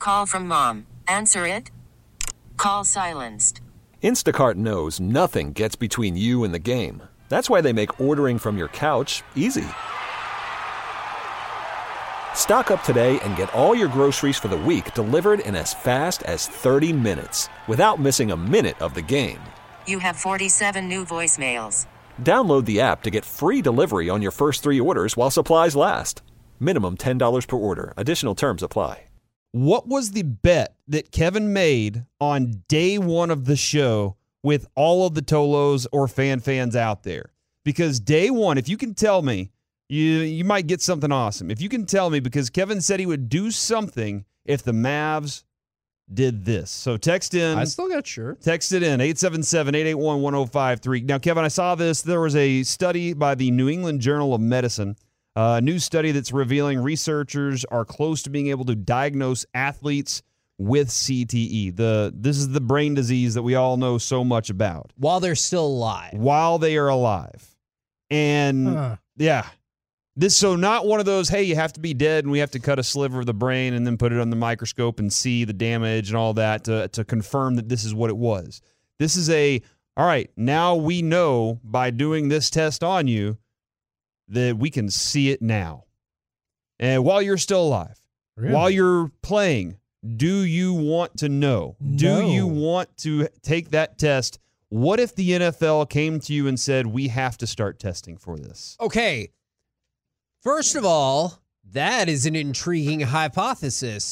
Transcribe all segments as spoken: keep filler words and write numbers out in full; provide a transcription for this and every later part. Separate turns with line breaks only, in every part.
Call from mom. Answer it. Call silenced.
Instacart knows nothing gets between you and the game. That's why they make ordering from your couch easy. Stock up today and get all your groceries for the week delivered in as fast as thirty minutes without missing a minute of the game.
You have forty-seven new voicemails.
Download the app to get free delivery on your first three orders while supplies last. Minimum ten dollars per order. Additional terms apply.
What was the bet that Kevin made on day one of the show with all of the Tolos or fan fans out there? Because day one, if you can tell me, you you might get something awesome. If you can tell me, because Kevin said he would do something if the Mavs did this. So text in.
I still got sure.
Text it in, eight seven seven, eight eight one, one oh five three. Now, Kevin, I saw this. There was a study by the New England Journal of Medicine, a new study that's revealing researchers are close to being able to diagnose athletes with C T E. The This is the brain disease that we all know so much about.
While they're still alive.
While they are alive. And,
Huh.
yeah. This so not one of those, hey, you have to be dead and we have to cut a sliver of the brain and then put it on the microscope and see the damage and all that to, to confirm that this is what it was. This is a, all right, now we know by doing this test on you that we can see it now. And while you're still alive,
Really?
while you're playing, do you want to know?
No.
Do you want to take that test? What if the N F L came to you and said, we have to start testing for this?
Okay. First of all, that is an intriguing hypothesis.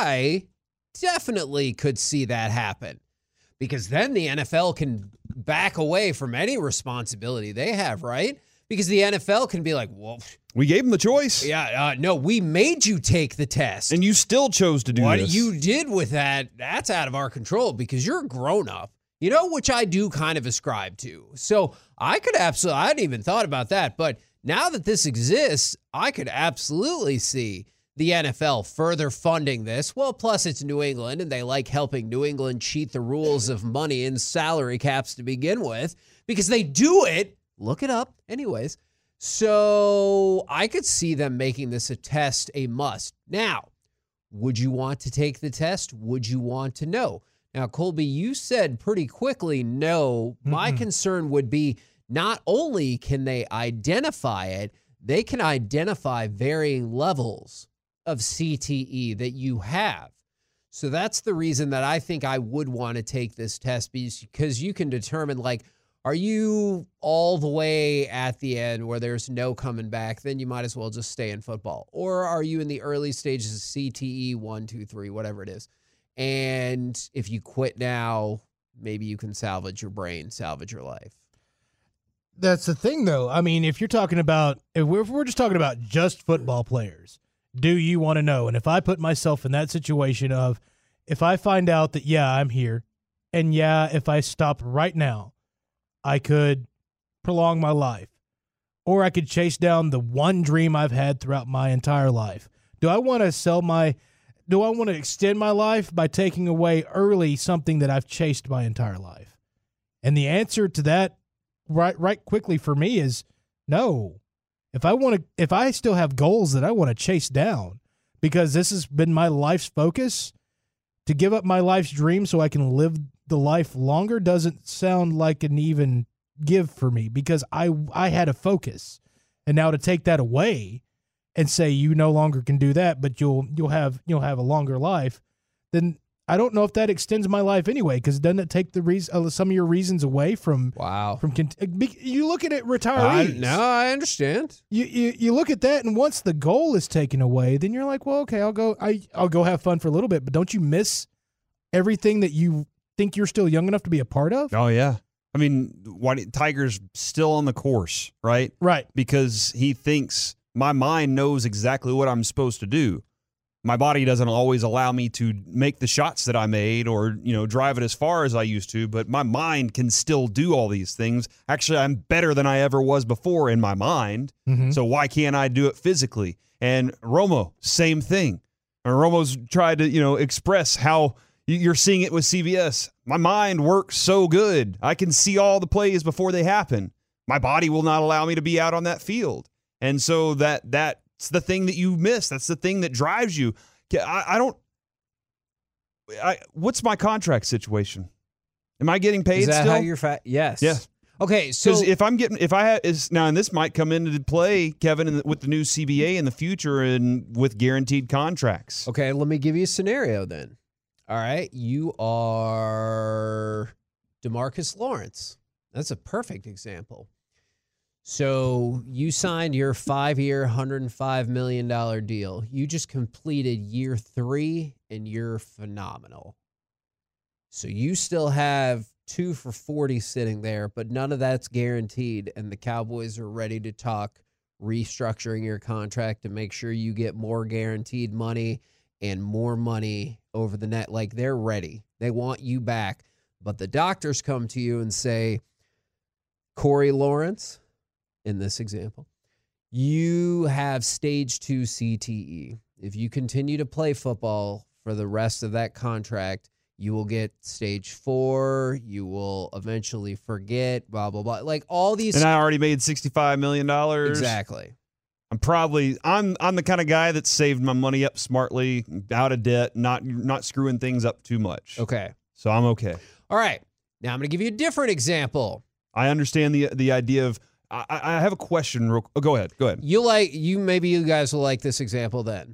I definitely could see that happen because then the N F L can back away from any responsibility they have, right? Because the N F L can be like, well,
We gave them the choice.
yeah, uh, no, we made you take the test.
And you still chose to do
what
this.
you did with that, that's out of our control because you're a grown up, you know, which I do kind of ascribe to. So I could absolutely, I hadn't even thought about that. But now that this exists, I could absolutely see the N F L further funding this. Well, plus it's New England and they like helping New England cheat the rules of money and salary caps to begin with because they do it. Look it up anyways. So I could see them making this a test a must. Now, would you want to take the test? Would you want to know? Now, Colby, you said pretty quickly no. My
Mm-mm.
concern would be not only can they identify it, they can identify varying levels of C T E that you have. So that's the reason that I think I would want to take this test because you can determine, like, are you all the way at the end where there's no coming back? Then you might as well just stay in football. Or are you in the early stages of C T E, one, two, three, whatever it is? And if you quit now, maybe you can salvage your brain, salvage your life.
That's the thing, though. I mean, if you're talking about, if we're, if we're just talking about just football players, do you want to know? And if I put myself in that situation of, if I find out that, yeah, I'm here, and yeah, if I stop right now, I could prolong my life, or I could chase down the one dream I've had throughout my entire life. Do I want to sell my, do I want to extend my life by taking away early something that I've chased my entire life? And the answer to that right right quickly for me is no. If I want to, if I still have goals that I want to chase down, because this has been my life's focus, to give up my life's dream so I can live the life longer doesn't sound like an even give for me, because I I had a focus, and now to take that away and say you no longer can do that, but you'll you'll have you'll have a longer life, then I don't know if that extends my life anyway, because doesn't it take the reason, uh, some of your reasons away from
Wow.
from cont- you look at it
I,
retirees.
no, I understand.
You, you you look at that, and once the goal is taken away, then you're like, well, okay, I'll go I I'll go have fun for a little bit, but don't you miss everything that you think you're still young enough to be a part of?
Oh, yeah. I mean, why Tiger's still on the course, right?
Right.
Because he thinks my mind knows exactly what I'm supposed to do. My body doesn't always allow me to make the shots that I made or, you know, drive it as far as I used to, but my mind can still do all these things. Actually, I'm better than I ever was before in my mind.
Mhm.
So why can't I do it physically? And Romo, same thing. And Romo's tried to, you know, express how you're seeing it with C V S. My mind works so good. I can see all the plays before they happen. My body will not allow me to be out on that field. And so that that's the thing that you miss. That's the thing that drives you. I, I don't I, what's my contract situation? Am I getting paid
Is that
still?
how you're fat? Yes.
Yeah.
Okay, so
Because if I'm getting, if I have, is now, and this might come into play, Kevin, in the, with the new C B A in the future and with guaranteed contracts.
okay, let me give you a scenario then. All right, you are DeMarcus Lawrence. That's a perfect example. So you signed your five-year, one hundred five million dollars deal. You just completed year three, and you're phenomenal. So you still have two for forty sitting there, but none of that's guaranteed, and the Cowboys are ready to talk restructuring your contract to make sure you get more guaranteed money and more money over the net. Like, they're ready. They want you back. But the doctors come to you and say, Corey Lawrence, in this example, you have stage two C T E. If you continue to play football for the rest of that contract, you will get stage four. You will eventually forget, blah, blah, blah. Like all these.
And I already made sixty-five million dollars.
Exactly.
I'm probably, I'm I'm the kind of guy that saved my money up smartly, out of debt, not not screwing things up too much.
Okay.
So I'm okay.
All right. Now I'm going to give you a different example.
I understand the the idea of, I, I have a question. Real, oh, go ahead. Go ahead.
You like, you, maybe you guys will like this example then.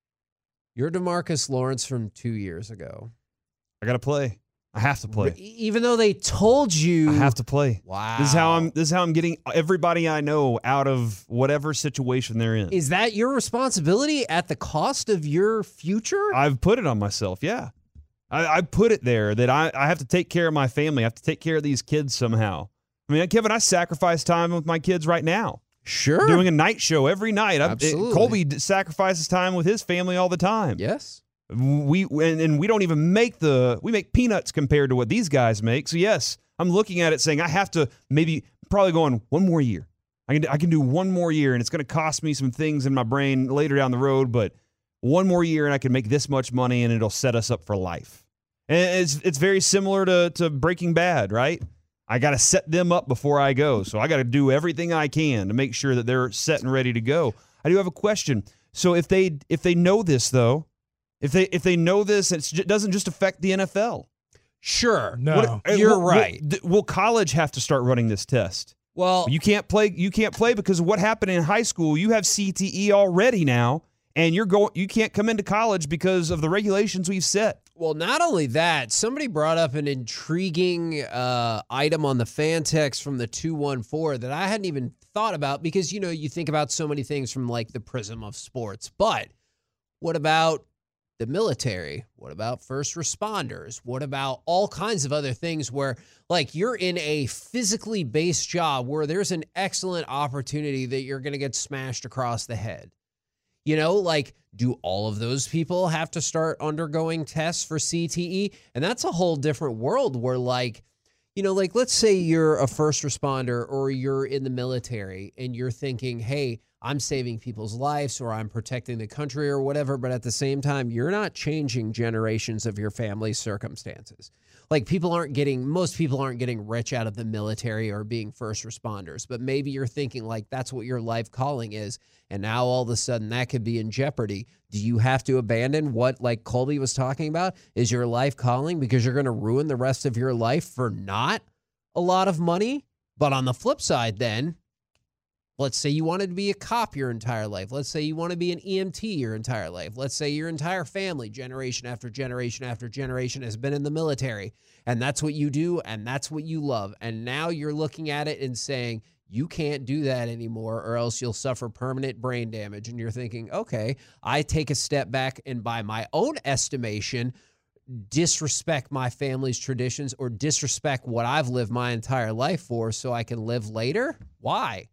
You're DeMarcus Lawrence from two years ago.
I got to play. I have to play.
Even though they told you.
I have to play.
Wow.
This is how I'm this is how I'm getting everybody I know out of whatever situation they're in.
Is that your responsibility at the cost of your future?
I've put it on myself, yeah. I, I put it there that I, I have to take care of my family. I have to take care of these kids somehow. I mean, Kevin, I sacrifice time with my kids right now.
Sure.
Doing a night show every night. I,
Absolutely.
It, Colby d- sacrifices time with his family all the time.
Yes.
We and, and we don't even make the we make peanuts compared to what these guys make. So yes, I'm looking at it saying I have to maybe probably going one more year. I can I can do one more year, and it's going to cost me some things in my brain later down the road, but one more year and I can make this much money and it'll set us up for life. And it's it's very similar to to Breaking Bad, right? I got to set them up before I go. So I got to do everything I can to make sure that they're set and ready to go. I do have a question. So if they if they know this though, If they if they know this, it doesn't just affect the N F L.
Sure.
No.
What,
You're
will,
right.
Will, will college have to start running this test?
Well,
You can't play. You can't play because of what happened in high school. You have C T E already now, and you're going. You can't come into college because of the regulations we've set.
Well, not only that, somebody brought up an intriguing uh, item on the fan text from the two one four that I hadn't even thought about because, you know, you think about so many things from like the prism of sports. But what about the military? What about first responders? What about all kinds of other things where like you're in a physically based job where there's an excellent opportunity that you're going to get smashed across the head? You know, like, do all of those people have to start undergoing tests for C T E? And that's a whole different world where, like, you know, like, let's say you're a first responder or you're in the military and you're thinking, hey, I'm saving people's lives or I'm protecting the country or whatever. But at the same time, you're not changing generations of your family's circumstances. Like, people aren't getting, most people aren't getting rich out of the military or being first responders. But maybe you're thinking, like, that's what your life calling is. And now all of a sudden that could be in jeopardy. Do you have to abandon what, like Colby was talking about, is your life calling because you're going to ruin the rest of your life for not a lot of money? But on the flip side, then, let's say you wanted to be a cop your entire life. Let's say you want to be an E M T your entire life. Let's say your entire family, generation after generation after generation, has been in the military. And that's what you do, and that's what you love. And now you're looking at it and saying, you can't do that anymore or else you'll suffer permanent brain damage. And you're thinking, okay, I take a step back and by my own estimation, disrespect my family's traditions or disrespect what I've lived my entire life for so I can live later? Why?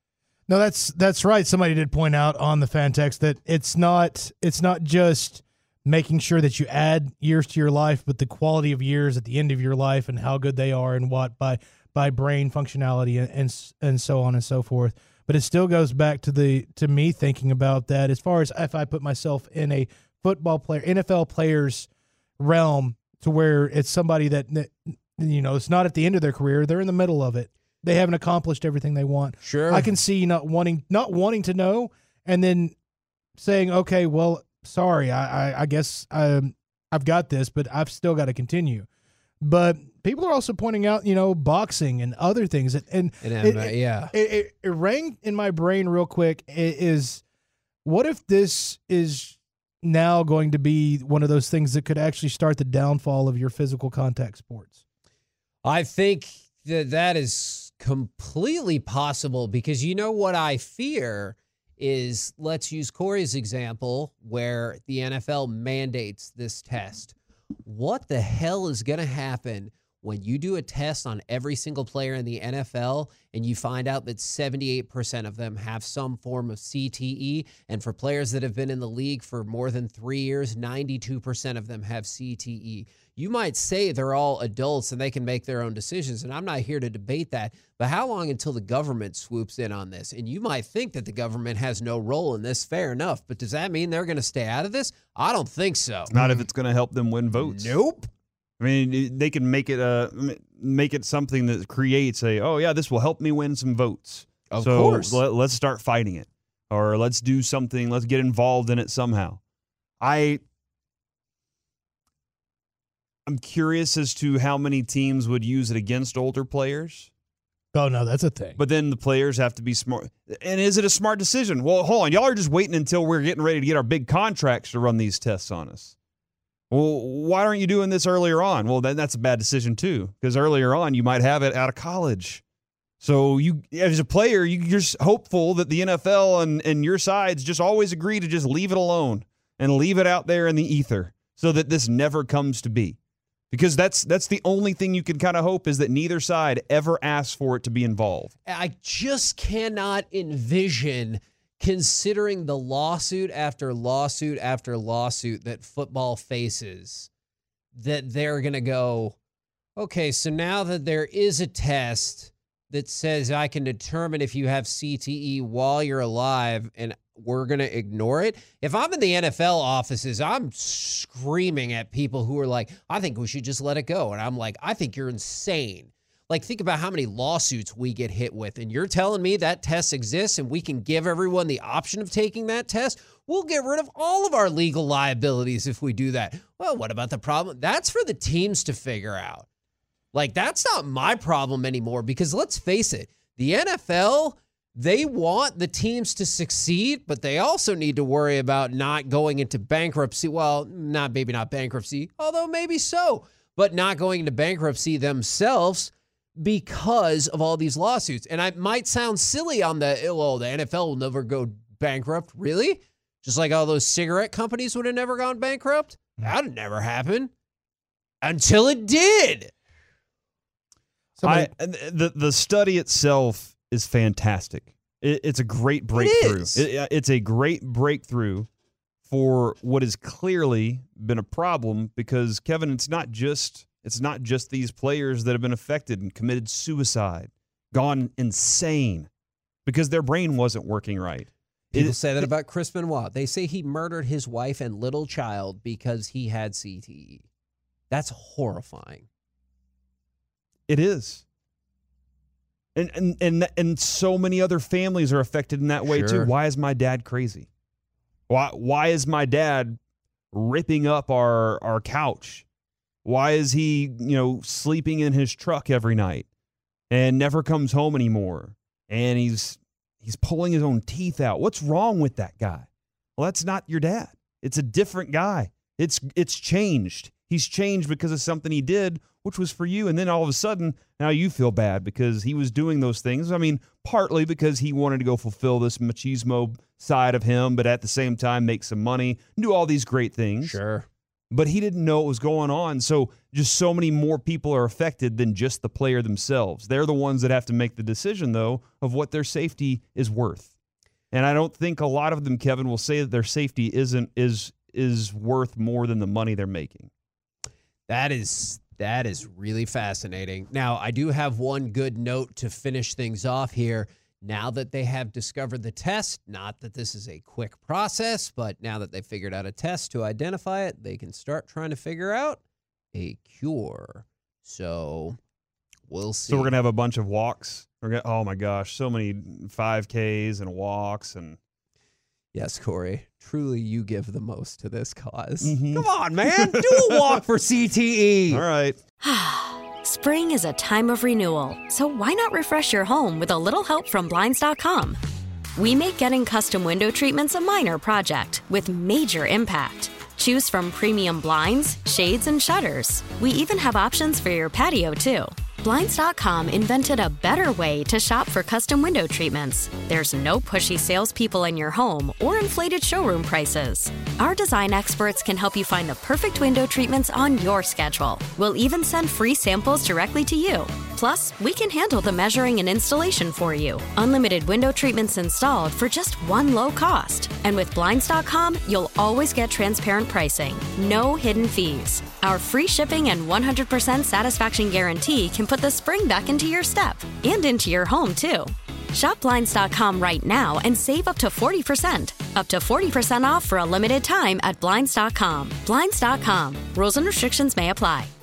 No, that's that's right. Somebody did point out on the fan text that it's not it's not just making sure that you add years to your life, but the quality of years at the end of your life and how good they are and what by by brain functionality and, and and so on and so forth. But it still goes back to the to me thinking about that as far as if I put myself in a football player, N F L player's realm, to where it's somebody that, you know, it's not at the end of their career, they're in the middle of it. They haven't accomplished everything they want.
Sure.
I can see not wanting not wanting to know and then saying, okay, well, sorry, I I, I guess um I've got this, but I've still got to continue. But people are also pointing out, you know, boxing and other things. And, and,
And,
it,
um,
it,
yeah.
it, it, it rang in my brain real quick i- is what if this is now going to be one of those things that could actually start the downfall of your physical contact sports?
I think that that is completely possible because you know what I fear is, let's use Corey's example where the N F L mandates this test. What the hell is going to happen when you do a test on every single player in the N F L and you find out that seventy-eight percent of them have some form of C T E, and for players that have been in the league for more than three years, ninety-two percent of them have C T E. You might say they're all adults and they can make their own decisions, and I'm not here to debate that, but how long until the government swoops in on this? And you might think that the government has no role in this, fair enough, but does that mean they're going to stay out of this? I don't think so.
Not if it's going to help them win votes.
Nope.
I mean, they can make it uh make it something that creates a, oh yeah, this will help me win some votes.
Of
so
course.
Let, let's start fighting it, or let's do something. Let's get involved in it somehow. I I'm curious as to how many teams would use it against older players.
Oh, no, that's a thing.
But then the players have to be smart. And is it a smart decision? Well, hold on. Y'all are just waiting until we're getting ready to get our big contracts to run these tests on us. Well, why aren't you doing this earlier on? Well, then that's a bad decision too, because earlier on you might have it out of college. So you, as a player, you're just hopeful that the N F L and, and your sides just always agree to just leave it alone and leave it out there in the ether so that this never comes to be. Because that's that's the only thing you can kind of hope is that neither side ever asks for it to be involved.
I just cannot envision, considering the lawsuit after lawsuit after lawsuit that football faces, that they're going to go, okay, so now that there is a test that says I can determine if you have C T E while you're alive and we're going to ignore it. If I'm in the N F L offices, I'm screaming at people who are like, I think we should just let it go. And I'm like, I think you're insane. Like, think about how many lawsuits we get hit with. And you're telling me that test exists and we can give everyone the option of taking that test? We'll get rid of all of our legal liabilities if we do that. Well, what about the problem? That's for the teams to figure out. Like, that's not my problem anymore because let's face it, the N F L, they want the teams to succeed, but they also need to worry about not going into bankruptcy. Well, not maybe not bankruptcy, although maybe so, but not going into bankruptcy themselves because of all these lawsuits. And I might sound silly on the, well, the N F L will never go bankrupt. Really? Just like all those cigarette companies would have never gone bankrupt? That would never happen until it did.
I, the the study itself is fantastic. It, it's a great breakthrough.
is.
It, it's a great breakthrough for what has clearly been a problem because, Kevin, it's not just it's not just these players that have been affected and committed suicide, gone insane because their brain wasn't working right.
People
It-
say that about Chris Benoit. They say he murdered his wife and little child because he had C T E. That's horrifying.
It is. And and and and so many other families are affected in that way
Sure.
too. Why is my dad crazy? Why why is my dad ripping up our our couch? Why is he, you know, sleeping in his truck every night and never comes home anymore? And he's he's pulling his own teeth out. What's wrong with that guy? Well, that's not your dad. It's a different guy. It's it's changed. He's changed because of something he did, which was for you. And then all of a sudden, now you feel bad because he was doing those things. I mean, partly because he wanted to go fulfill this machismo side of him, but at the same time, make some money, do all these great things.
Sure.
But he didn't know what was going on. So just so many more people are affected than just the player themselves. They're the ones that have to make the decision, though, of what their safety is worth. And I don't think a lot of them, Kevin, will say that their safety isn't is is worth more than the money they're making.
That is that is really fascinating. Now, I do have one good note to finish things off here. Now that they have discovered the test, not that this is a quick process, but now that they figured out a test to identify it, they can start trying to figure out a cure. So we'll see.
So we're gonna have a bunch of walks. We're gonna, oh my gosh, so many five Ks and walks and
Yes, Corey. Truly, you give the most to this because
Mhm.
Come on, man. Do a walk for C T E.
All right.
Spring is a time of renewal, so why not refresh your home with a little help from Blinds dot com? We make getting custom window treatments a minor project with major impact. Choose from premium blinds, shades, and shutters. We even have options for your patio, too. Blinds dot com invented a better way to shop for custom window treatments. There's no pushy salespeople in your home or inflated showroom prices. Our design experts can help you find the perfect window treatments on your schedule. We'll even send free samples directly to you. Plus, we can handle the measuring and installation for you. Unlimited window treatments installed for just one low cost. And with Blinds dot com, you'll always get transparent pricing. No hidden fees. Our free shipping and one hundred percent satisfaction guarantee can put the spring back into your step and into your home, too. Shop Blinds dot com right now and save up to forty percent. Up to forty percent off for a limited time at Blinds dot com. Blinds dot com. Rules and restrictions may apply.